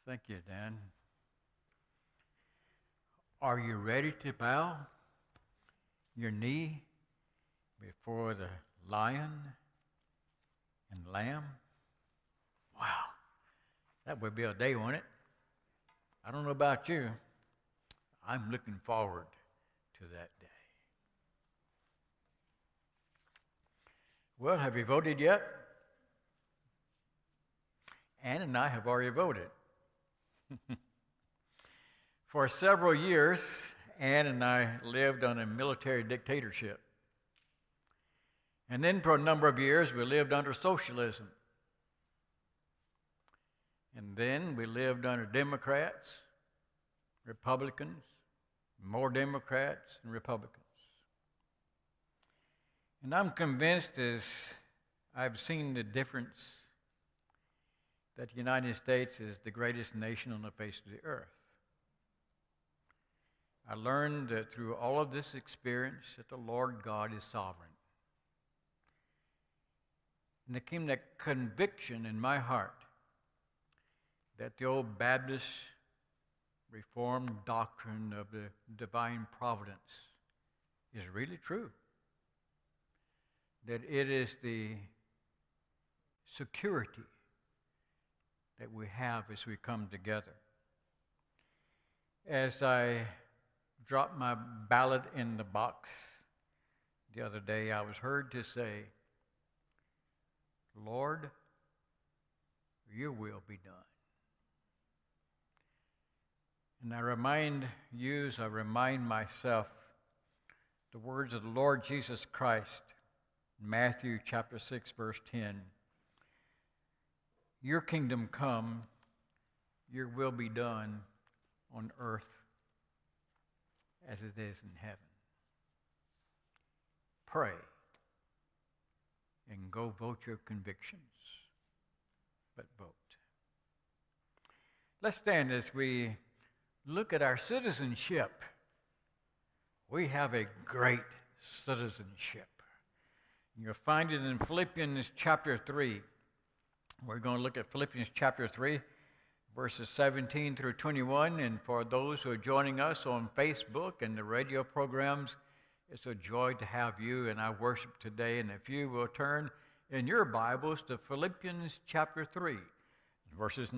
Thank you, Dan. Are you ready to bow your knee before the lion and lamb? Wow, that would be a day, wouldn't it? I don't know about you. I'm looking forward to that day. Well, have you voted yet? Ann and I have already voted. For several years, Ann and I lived on a military dictatorship. And then for a number of years, we lived under socialism. And then we lived under Democrats, Republicans, more Democrats and Republicans. And I'm convinced as I've seen the difference that the United States is the greatest nation on the face of the earth. I learned that through all of this experience that the Lord God is sovereign. And there came that conviction in my heart that the old Baptist Reformed doctrine of the divine providence is really true. That it is the security that we have as we come together. As I dropped my ballot in the box the other day, I was heard to say, Lord, your will be done. And I remind you, as I remind myself, the words of the Lord Jesus Christ, Matthew chapter 6, verse 10. Your kingdom come, your will be done on earth as it is in heaven. Pray and go vote your convictions, but vote. Let's stand as we look at our citizenship. We have a great citizenship. You'll find it in Philippians chapter 3. We're going to look at Philippians chapter 3, verses 17 through 21. And for those who are joining us on Facebook and the radio programs, it's a joy to have you in our worship today. And if you will turn in your Bibles to Philippians chapter 3, verses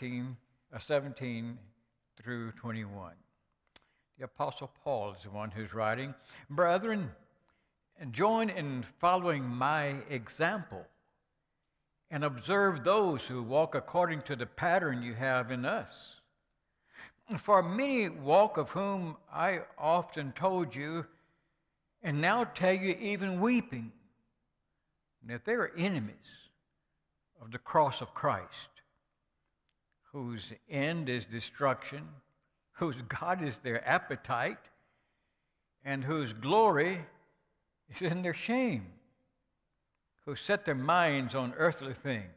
17 through 21. The Apostle Paul is the one who's writing, Brethren, join in following my example and observe those who walk according to the pattern you have in us. For many walk, of whom I often told you, and now tell you even weeping, that they are enemies of the cross of Christ, whose end is destruction, whose God is their appetite, and whose glory is in their shame, who set their minds on earthly things.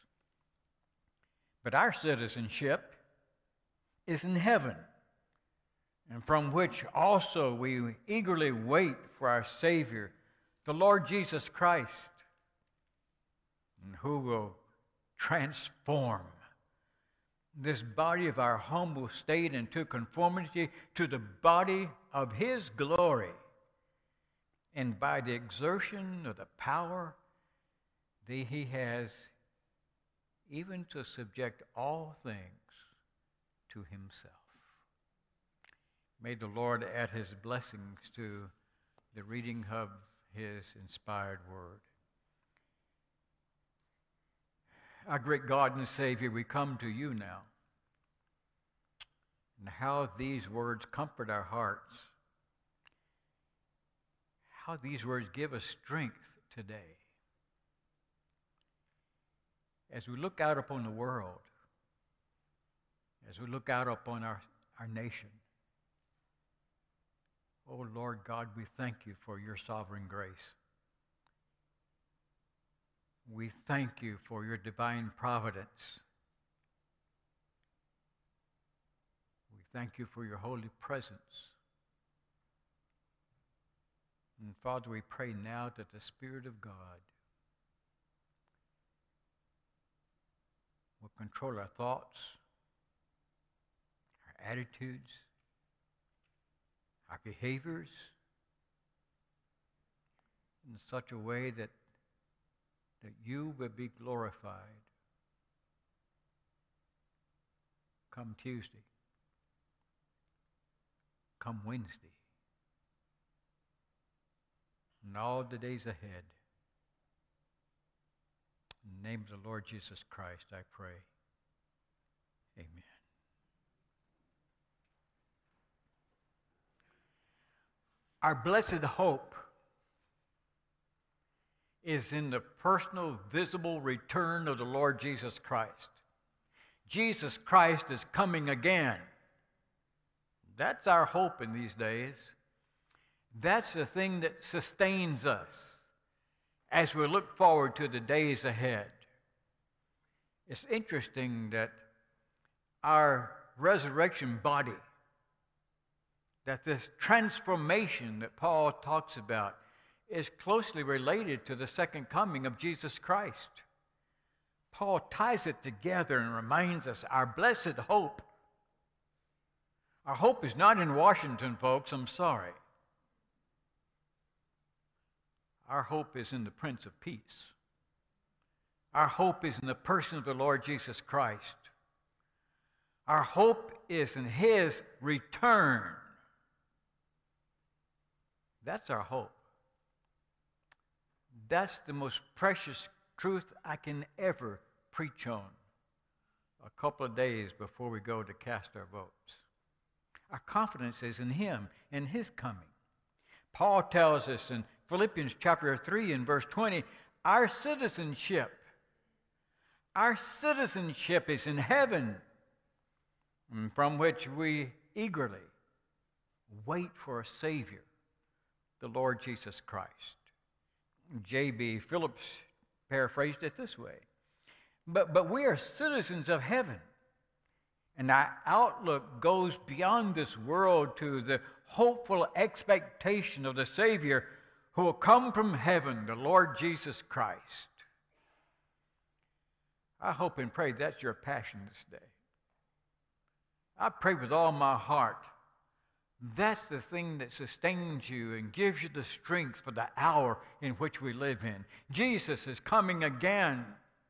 But our citizenship is in heaven, and from which also we eagerly wait for our Savior, the Lord Jesus Christ, and who will transform this body of our humble state into conformity to the body of His glory, and by the exertion of the power that He has, even to subject all things to Himself. May the Lord add His blessings to the reading of His inspired word. Our great God and Savior, we come to you now. And how these words comfort our hearts. How these words give us strength today. As we look out upon the world, as we look out upon our nation, oh Lord God, we thank you for your sovereign grace. We thank you for your divine providence. We thank you for your holy presence. And Father, we pray now that the Spirit of God will control our thoughts, attitudes, our behaviors in such a way that you will be glorified come Tuesday, come Wednesday, and all the days ahead. In the name of the Lord Jesus Christ, I pray. Amen. Our blessed hope is in the personal, visible return of the Lord Jesus Christ. Jesus Christ is coming again. That's our hope in these days. That's the thing that sustains us as we look forward to the days ahead. It's interesting that our resurrection body, that this transformation that Paul talks about, is closely related to the second coming of Jesus Christ. Paul ties it together and reminds us our blessed hope. Our hope is not in Washington, folks, I'm sorry. Our hope is in the Prince of Peace. Our hope is in the person of the Lord Jesus Christ. Our hope is in His return. That's our hope. That's the most precious truth I can ever preach on a couple of days before we go to cast our votes. Our confidence is in Him and His coming. Paul tells us in Philippians chapter 3 and verse 20, our citizenship is in heaven, from which we eagerly wait for a Savior, the Lord Jesus Christ. J.B. Phillips paraphrased it this way. But we are citizens of heaven, and our outlook goes beyond this world to the hopeful expectation of the Savior who will come from heaven, the Lord Jesus Christ. I hope and pray that's your passion this day. I pray with all my heart that's the thing that sustains you and gives you the strength for the hour in which we live in. Jesus is coming again.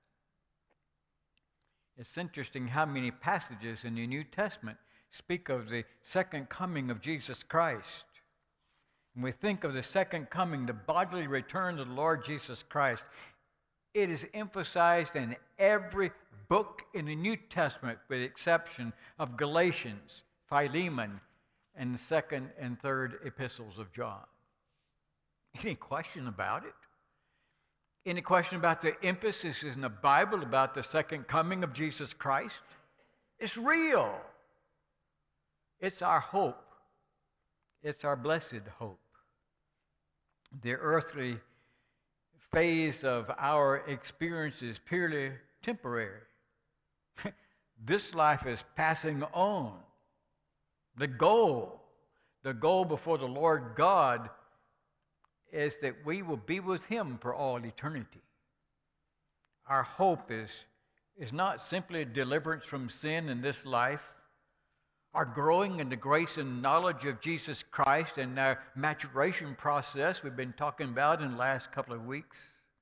It's interesting how many passages in the New Testament speak of the second coming of Jesus Christ. When we think of the second coming, the bodily return of the Lord Jesus Christ, it is emphasized in every book in the New Testament with the exception of Galatians, Philemon, and the second and third epistles of John. Any question about it? Any question about the emphasis in the Bible about the second coming of Jesus Christ? It's real. It's our hope. It's our blessed hope. The earthly phase of our experience is purely temporary. This life is passing on. The goal before the Lord God is that we will be with Him for all eternity. Our hope is not simply deliverance from sin in this life, our growing in the grace and knowledge of Jesus Christ and our maturation process we've been talking about in the last couple of weeks.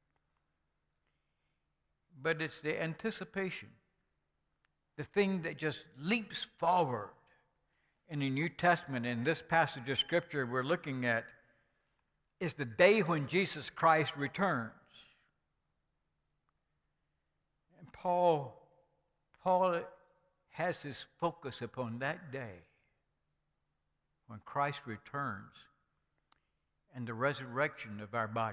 But it's the anticipation, the thing that just leaps forward. In the New Testament, in this passage of Scripture we're looking at, is the day when Jesus Christ returns. And Paul has his focus upon that day when Christ returns and the resurrection of our bodies.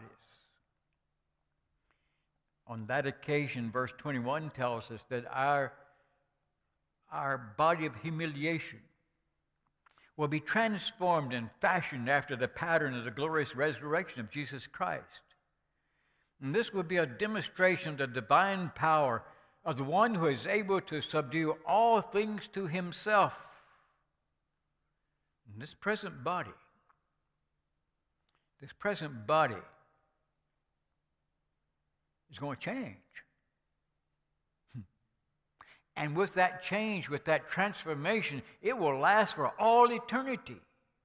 On that occasion, verse 21 tells us that our body of humiliation will be transformed and fashioned after the pattern of the glorious resurrection of Jesus Christ. And this will be a demonstration of the divine power of the one who is able to subdue all things to Himself. And this present body is going to change. And with that change, with that transformation, it will last for all eternity.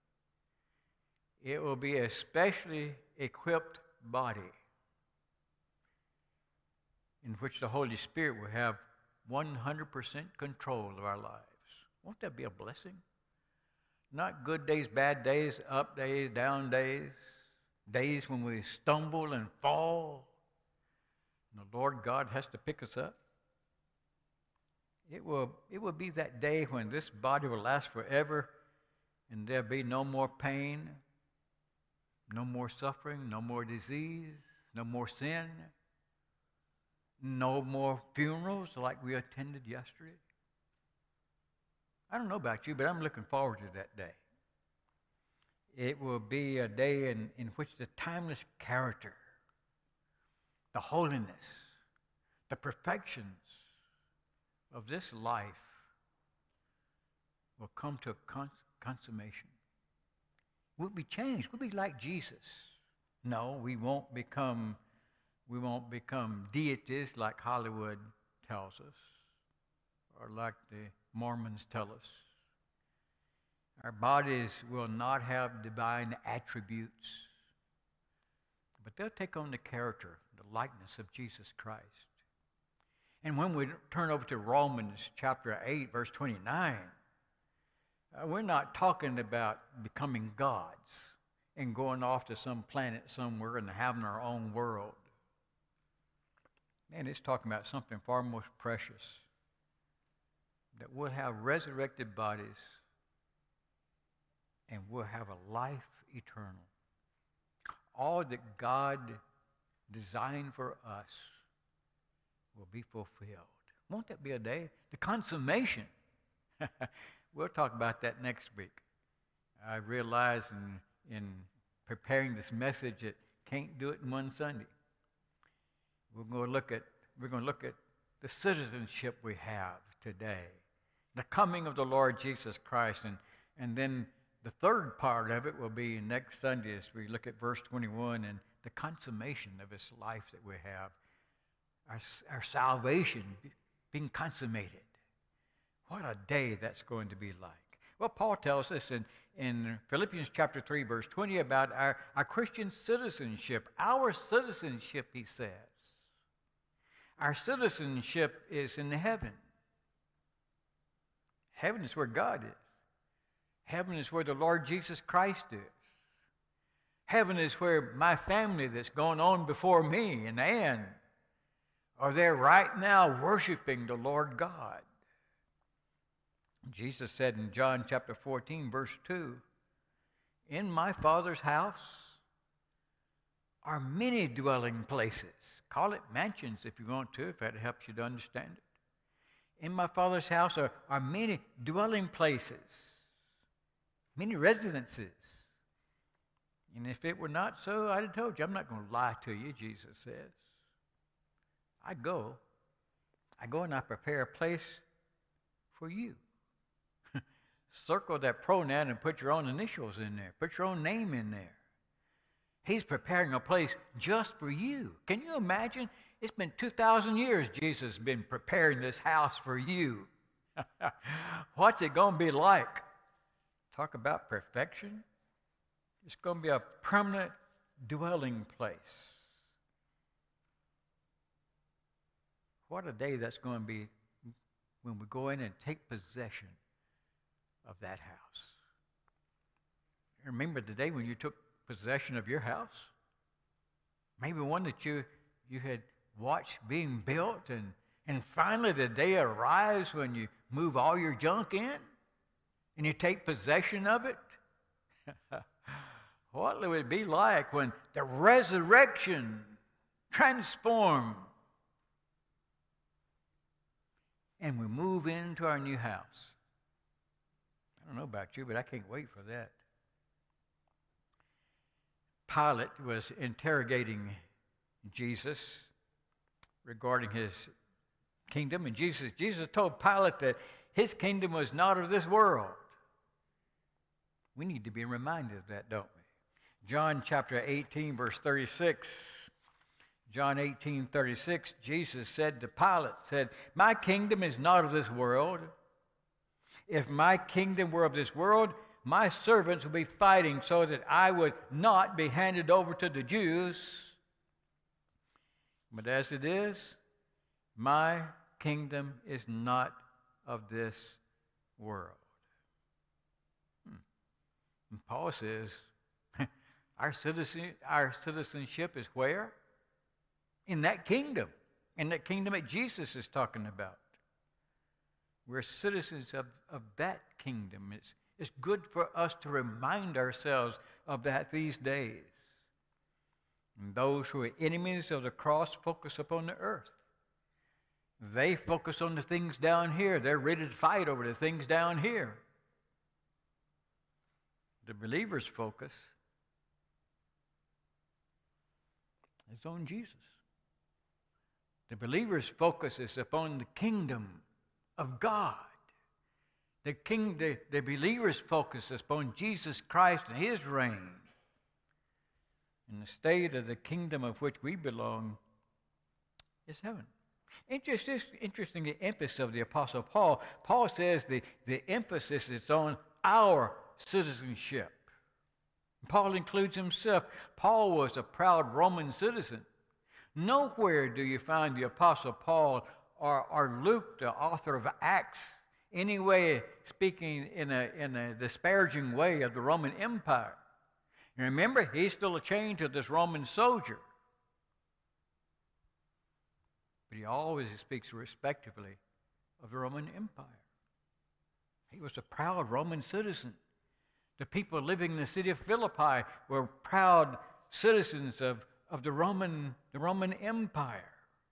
It will be a specially equipped body in which the Holy Spirit will have 100% control of our lives. Won't that be a blessing? Not good days, bad days, up days, down days, days when we stumble and fall, and the Lord God has to pick us up. It will be that day when this body will last forever, and there'll be no more pain, no more suffering, no more disease, no more sin, no more funerals like we attended yesterday. I don't know about you, but I'm looking forward to that day. It will be a day in which the timeless character, the holiness, the perfections of this life will come to a consummation. We'll be changed. We'll be like Jesus. No, we won't become deities like Hollywood tells us, or like the Mormons tell us. Our bodies will not have divine attributes, but they'll take on the character, the likeness of Jesus Christ. And when we turn over to Romans chapter 8, verse 29, we're not talking about becoming gods and going off to some planet somewhere and having our own world. And it's talking about something far more precious, that we'll have resurrected bodies and we'll have a life eternal. All that God designed for us will be fulfilled. Won't that be a day? The consummation. We'll talk about that next week. I realize in preparing this message that can't do it in one Sunday. We're going to look at the citizenship we have today, the coming of the Lord Jesus Christ, and then the third part of it will be next Sunday as we look at verse 21 and the consummation of this life that we have, our salvation being consummated. What a day that's going to be like. Well, Paul tells us in Philippians chapter 3, verse 20 about our Christian citizenship. Our citizenship, he says. Our citizenship is in heaven. Heaven is where God is. Heaven is where the Lord Jesus Christ is. Heaven is where my family that's gone on before me and Ann are there right now worshiping the Lord God. Jesus said in John chapter 14, verse 2, "In my Father's house are many dwelling places." Call it mansions if you want to, if that helps you to understand it. In my Father's house are many dwelling places, many residences. And if it were not so, I'd have told you. I'm not going to lie to you, Jesus says. I go and I prepare a place for you. Circle that pronoun and put your own initials in there. Put your own name in there. He's preparing a place just for you. Can you imagine? It's been 2,000 years Jesus has been preparing this house for you. What's it going to be like? Talk about perfection. It's going to be a permanent dwelling place. What a day that's going to be when we go in and take possession of that house. Remember the day when you took possession of your house? Maybe one that you had watched being built, and finally the day arrives when you move all your junk in and you take possession of it. What would it be like when the resurrection transforms and we move into our new house? I don't know about you, but I can't wait for that. Pilate was interrogating Jesus regarding his kingdom, and Jesus told Pilate that his kingdom was not of this world. We need to be reminded of that, don't we? John chapter 18, verse 36. John 18:36, Jesus said to Pilate, "My kingdom is not of this world. If my kingdom were of this world, my servants would be fighting so that I would not be handed over to the Jews. But as it is, my kingdom is not of this world." And Paul says, our citizenship is where? In that kingdom that Jesus is talking about. We're citizens of that kingdom. It's good for us to remind ourselves of that these days. And those who are enemies of the cross focus upon the earth. They focus on the things down here. They're ready to fight over the things down here. The believer's focus is on Jesus. The believer's focus is upon the kingdom of God. The believer's focus is upon Jesus Christ and His reign. And the state of the kingdom of which we belong is heaven. Interesting the emphasis of the Apostle Paul. Paul says the emphasis is on our citizenship. Paul includes himself. Paul was a proud Roman citizen. Nowhere do you find the Apostle Paul or Luke, the author of Acts, anyway speaking in a disparaging way of the Roman Empire. And remember, he's still a chain to this Roman soldier. But he always speaks respectively of the Roman Empire. He was a proud Roman citizen. The people living in the city of Philippi were proud citizens of the Roman Empire.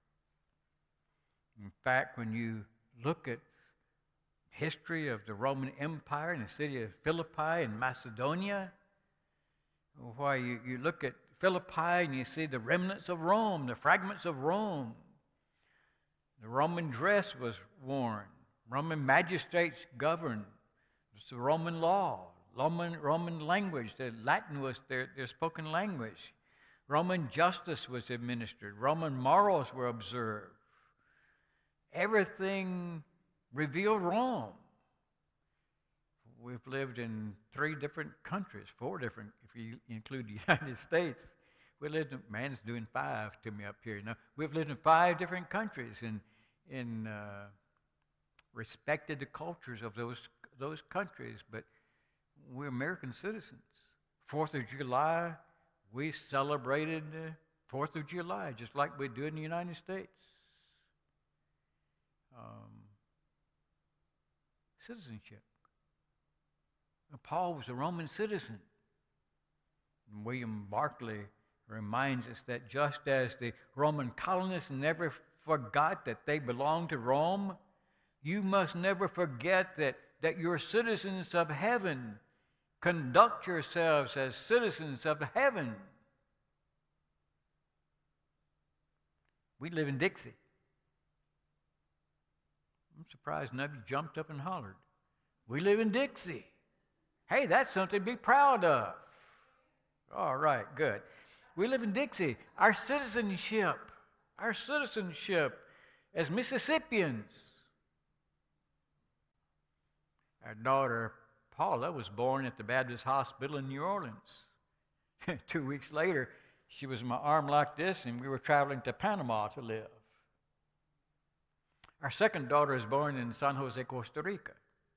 In fact, when you look at history of the Roman Empire in the city of Philippi in Macedonia, why you look at Philippi and you see the remnants of Rome, the fragments of Rome. The Roman dress was worn. Roman magistrates governed. It's the Roman law, Roman language. The Latin was their spoken language. Roman justice was administered. Roman morals were observed. Everything revealed Rome. We've lived in 3 different countries, 4 different, if you include the United States. We lived in, man's doing 5 to me up here. Now, we've lived in 5 different countries in respected the cultures of those countries, but we're American citizens. 4th of July, we celebrated 4th of July, just like we do in the United States. Citizenship. Paul was a Roman citizen. And William Barclay reminds us that just as the Roman colonists never forgot that they belonged to Rome, you must never forget that you're citizens of heaven. Conduct yourselves as citizens of heaven. We live in Dixie. I'm surprised nobody jumped up and hollered. We live in Dixie. Hey, that's something to be proud of. All right, good. We live in Dixie. Our citizenship as Mississippians. Our daughter, Paula, was born at the Baptist Hospital in New Orleans. 2 weeks later, she was in my arm like this, and we were traveling to Panama to live. Our second daughter was born in San Jose, Costa Rica.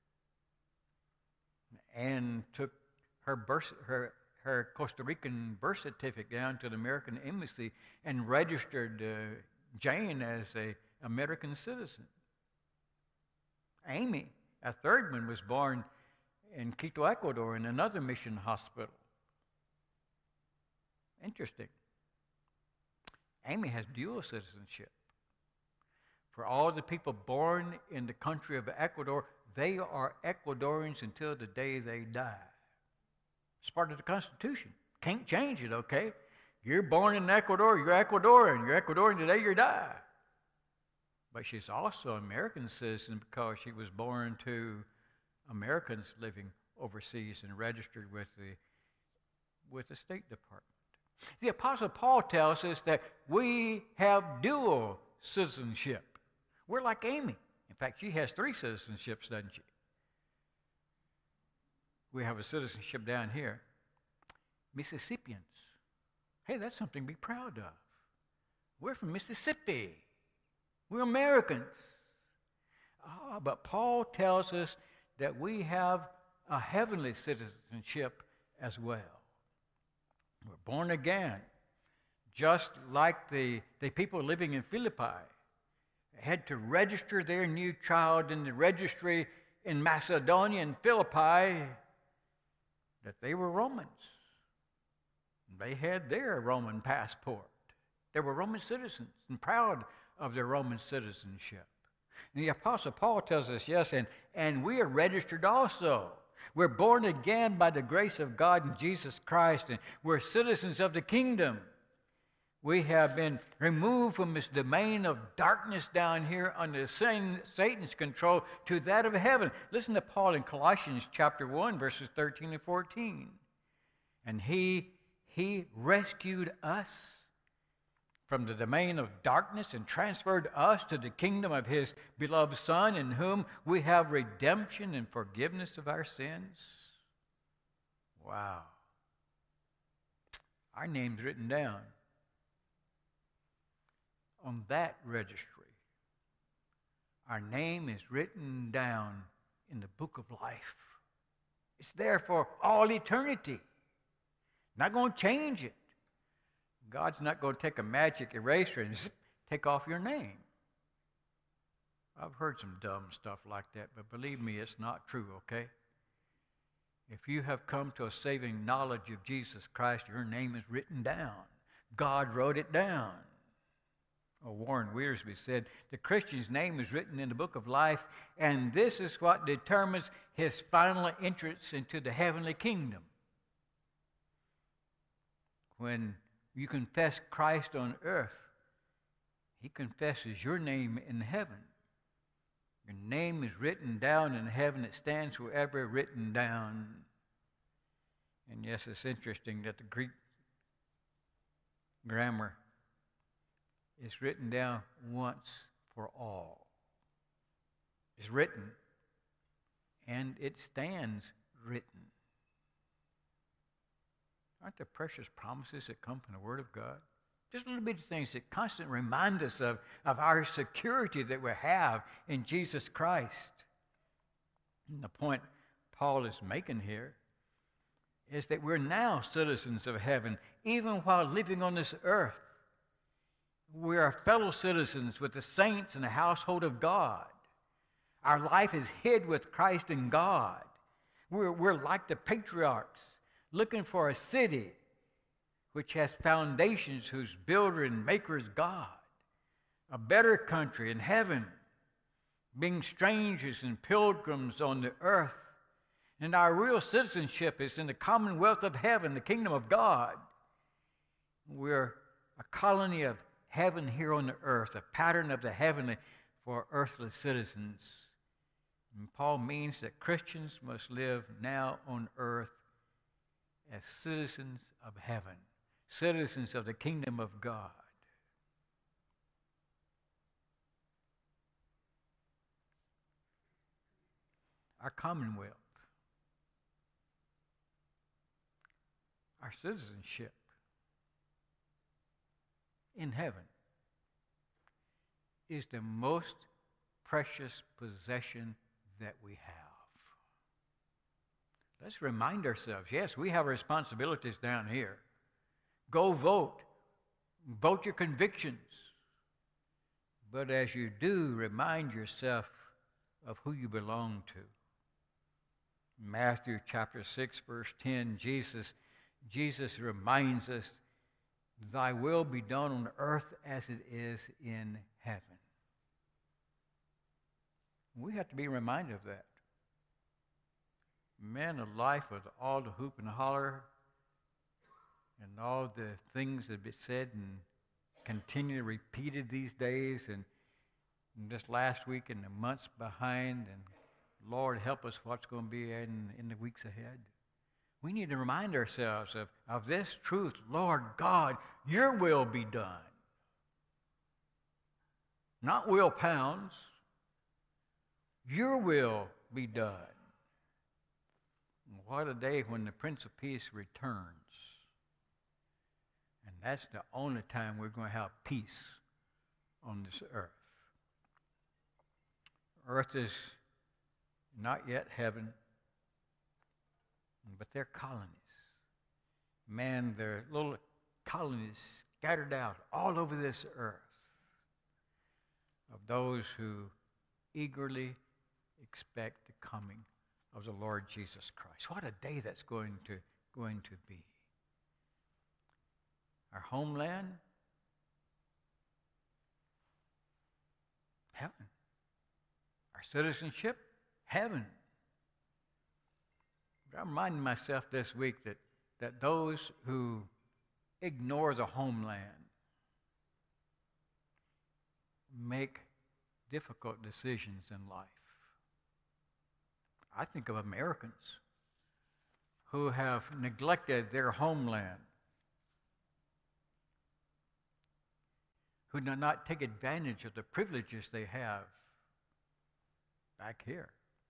And took her Costa Rican birth certificate down to the American Embassy and registered Jane as an American citizen. Amy, a third one, was born in Quito, Ecuador, in another mission hospital. Interesting. Amy has dual citizenship. For all the people born in the country of Ecuador, they are Ecuadorians until the day they die. It's part of the Constitution. Can't change it, okay? You're born in Ecuador, you're Ecuadorian. You're Ecuadorian today, you die. But she's also an American citizen because she was born to Americans living overseas and registered with the State Department. The Apostle Paul tells us that we have dual citizenship. We're like Amy. In fact, she has 3 citizenships, doesn't she? We have a citizenship down here. Mississippians. Hey, that's something to be proud of. We're from Mississippi. We're Americans. But Paul tells us that we have a heavenly citizenship as well. We're born again, just like the people living in Philippi had to register their new child in the registry in Macedonia and Philippi that they were Romans. They had their Roman passport. They were Roman citizens and proud of their Roman citizenship. And the Apostle Paul tells us, yes, and we are registered also. We're born again by the grace of God in Jesus Christ, and we're citizens of the kingdom. We have been removed from this domain of darkness down here under Satan's control to that of heaven. Listen to Paul in Colossians chapter 1, verses 13 and 14. And he rescued us from the domain of darkness and transferred us to the kingdom of his beloved Son, in whom we have redemption and forgiveness of our sins. Wow. Our name's written down on that registry. Our name is written down in the book of life. It's there for all eternity. Not going to change it. God's not going to take a magic eraser and take off your name. I've heard some dumb stuff like that, but believe me, it's not true, okay? If you have come to a saving knowledge of Jesus Christ, your name is written down. God wrote it down. Warren Wiersbe said, the Christian's name is written in the book of life, and this is what determines his final entrance into the heavenly kingdom. When you confess Christ on earth, he confesses your name in heaven. Your name is written down in heaven. It stands forever written down. And yes, it's interesting that the Greek grammar is written down once for all. It's written, and it stands written. Aren't there precious promises that come from the Word of God? Just little bitty things that constantly remind us of our security that we have in Jesus Christ. And the point Paul is making here is that we're now citizens of heaven, even while living on this earth. We are fellow citizens with the saints in the household of God. Our life is hid with Christ in God. We're like the patriarchs, looking for a city which has foundations, whose builder and maker is God. A better country in heaven, being strangers and pilgrims on the earth. And our real citizenship is in the commonwealth of heaven, the kingdom of God. We're a colony of heaven here on the earth, a pattern of the heavenly for earthly citizens. And Paul means that Christians must live now on earth as citizens of heaven, citizens of the kingdom of God. Our commonwealth, our citizenship in heaven is the most precious possession that we have. Let's remind ourselves, yes, we have responsibilities down here. Go vote. Vote your convictions. But as you do, remind yourself of who you belong to. Matthew chapter 6, verse 10, Jesus reminds us, thy will be done on earth as it is in heaven. We have to be reminded of that. Man of life, with all the hoop and holler and all the things that have been said and continually repeated these days and this last week and the months behind, and Lord help us what's going to be in the weeks ahead. we need to remind ourselves of this truth. Lord God, your will be done. Not Will Pounds. Your will be done. What a day when the Prince of Peace returns. And that's the only time we're going to have peace on this earth. Earth is not yet heaven, but they're colonies. Man, they're little colonies scattered out all over this earth of those who eagerly expect the coming of the Lord Jesus Christ. What a day that's going to be. Our homeland, heaven. Our citizenship, heaven. But I'm reminding myself this week that those who ignore the homeland make difficult decisions in life. I think of Americans who have neglected their homeland, who do not take advantage of the privileges they have back here.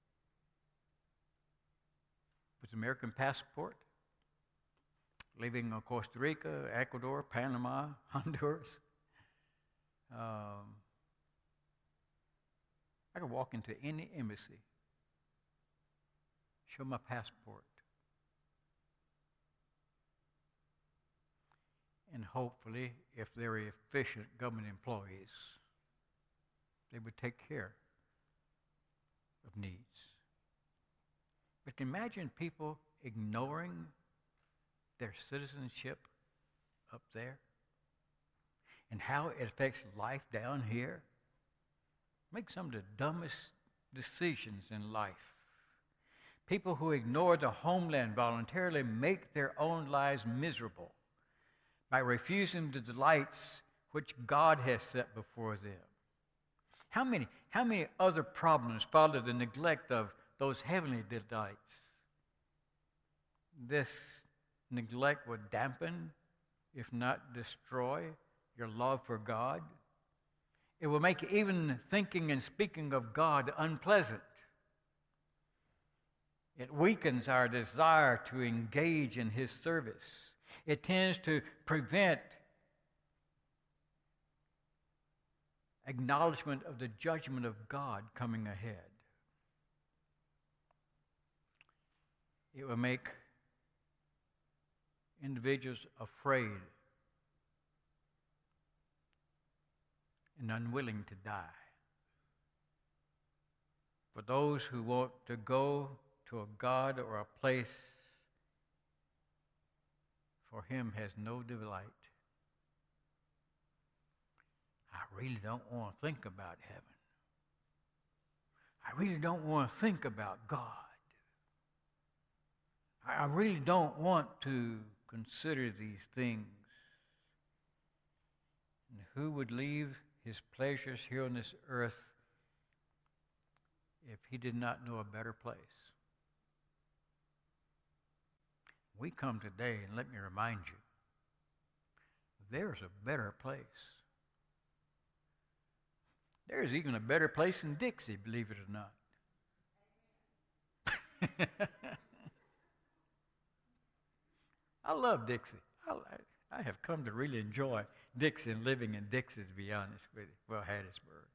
With American passport, living in Costa Rica, Ecuador, Panama, Honduras. I could walk into any embassy, show my passport, and hopefully, if they're efficient government employees, they would take care of needs. But imagine people ignoring their citizenship up there and how it affects life down here. Make some of the dumbest decisions in life. People who ignore the homeland voluntarily make their own lives miserable by refusing the delights which God has set before them. How many other problems follow the neglect of those heavenly delights? This neglect would dampen, if not destroy, your love for God. It will make even thinking and speaking of God unpleasant. It weakens our desire to engage in His service. It tends to prevent acknowledgement of the judgment of God coming ahead. It will make individuals afraid and unwilling to die. For those who want to go to a God or a place for Him has no delight. I really don't want to think about heaven. I really don't want to think about God. I really don't want to consider these things. And who would leave his pleasures here on this earth if he did not know a better place? We come today, and let me remind you, there's a better place. There's even a better place in Dixie, believe it or not. I love Dixie. I have come to really enjoy Dixie and living in Dixie, to be honest with you. Well, Hattiesburg.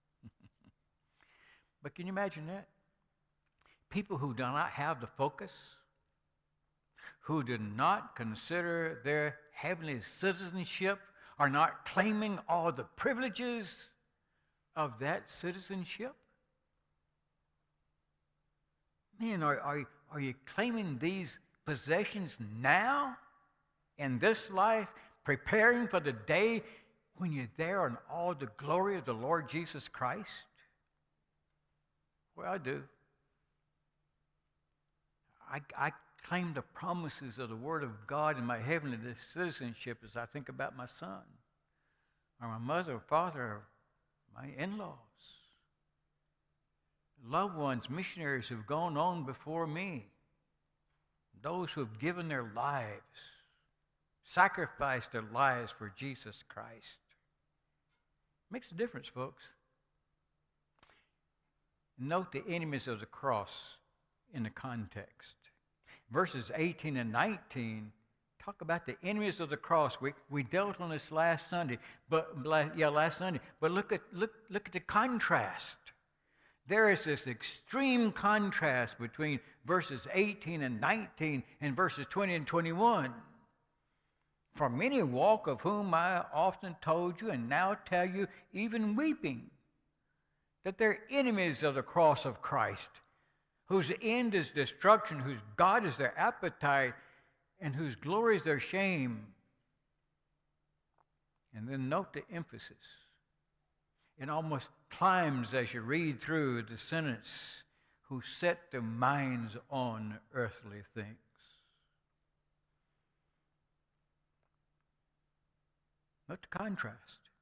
But can you imagine that? People who do not have the focus, who do not consider their heavenly citizenship, are not claiming all the privileges of that citizenship. Man, are you claiming these possessions now in this life, preparing for the day when you're there in all the glory of the Lord Jesus Christ? Well, I do. I claim the promises of the Word of God in my heavenly citizenship as I think about my son, or my mother, or father, or my in-laws, loved ones, missionaries who've gone on before me. those who have given their lives, sacrificed their lives for Jesus Christ. Makes a difference, folks. Note the enemies of the cross in the context. Verses 18 and 19 talk about the enemies of the cross. We dealt on this last Sunday, last Sunday. But look at the contrast. There is this extreme contrast between verses 18 and 19 and verses 20 and 21. For many walk, of whom I often told you and now tell you, even weeping, that they're enemies of the cross of Christ, whose end is destruction, whose God is their appetite, and whose glory is their shame. And then note the emphasis. It almost climbs as you read through the sentence, who set their minds on earthly things. Note the contrast.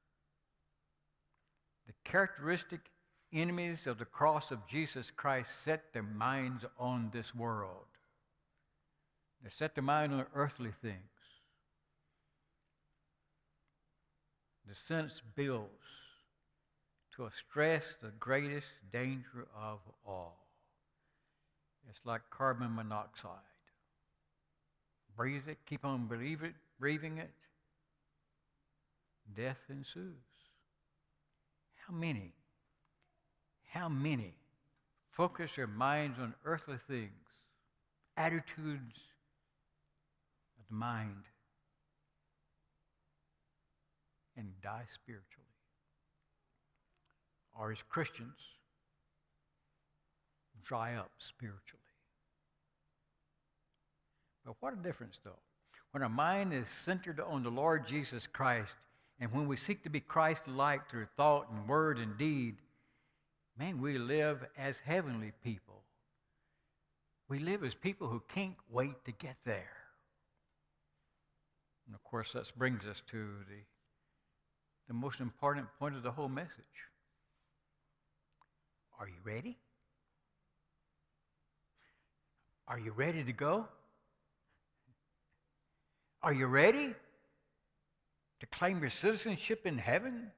The characteristic enemies of the cross of Jesus Christ set their minds on this world. They set their mind on earthly things. The sentence builds to stress the greatest danger of all. It's like carbon monoxide. Breathe it, keep on breathing it. Death ensues. How many focus their minds on earthly things, attitudes of the mind, and die spiritually? Or as Christians, dry up spiritually. But what a difference, though. When our mind is centered on the Lord Jesus Christ, and when we seek to be Christ-like through thought and word and deed, man, we live as heavenly people. We live as people who can't wait to get there. And of course, that brings us to the most important point of the whole message. Are you ready? Are you ready to go? Are you ready to claim your citizenship in heaven?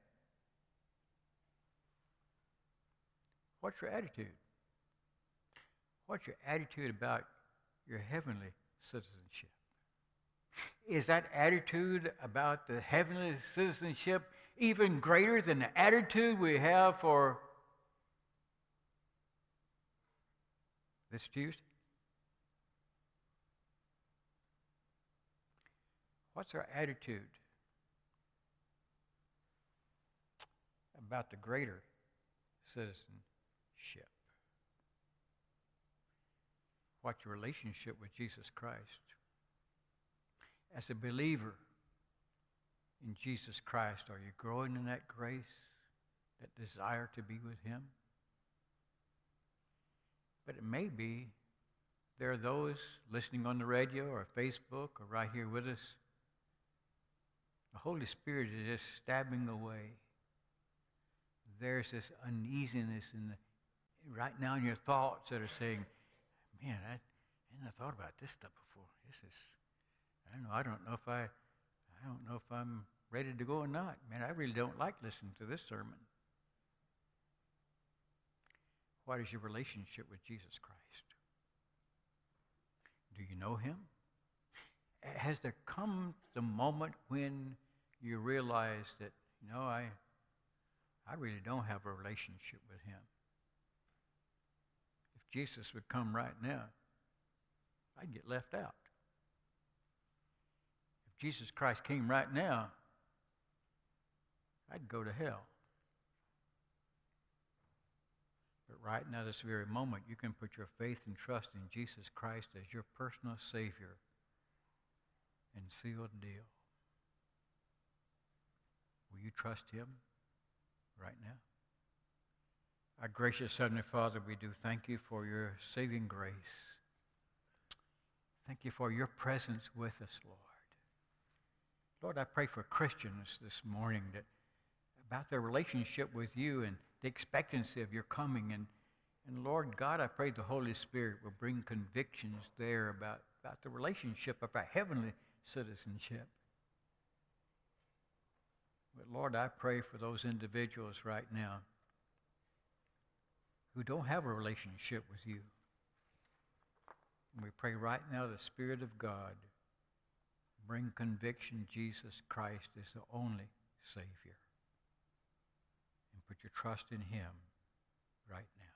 What's your attitude? What's your attitude about your heavenly citizenship? Is that attitude about the heavenly citizenship even greater than the attitude we have for this Tuesday? What's our attitude about the greater citizenship? What's your relationship with Jesus Christ? As a believer in Jesus Christ, are you growing in that grace, that desire to be with Him? But it may be there are those listening on the radio or Facebook or right here with us. The Holy Spirit is just stabbing away. There's this uneasiness right now in your thoughts that are saying, man, I hadn't thought about this stuff before. I don't know if I'm ready to go or not. Man, I really don't like listening to this sermon. What is your relationship with Jesus Christ? Do you know Him? Has there come the moment when you realize that, I really don't have a relationship with Him? If Jesus would come right now, I'd get left out. If Jesus Christ came right now, I'd go to hell. But right now, this very moment, you can put your faith and trust in Jesus Christ as your personal Savior and seal the deal. Will you trust Him right now? Our gracious Heavenly Father, we do thank You for Your saving grace. Thank You for Your presence with us, Lord. Lord, I pray for Christians this morning that about their relationship with You and the expectancy of Your coming. And Lord God, I pray the Holy Spirit will bring convictions there about about the relationship of our heavenly citizenship. But Lord, I pray for those individuals right now who don't have a relationship with you. And we pray right now the Spirit of God bring conviction Jesus Christ is the only Savior. And put your trust in him right now.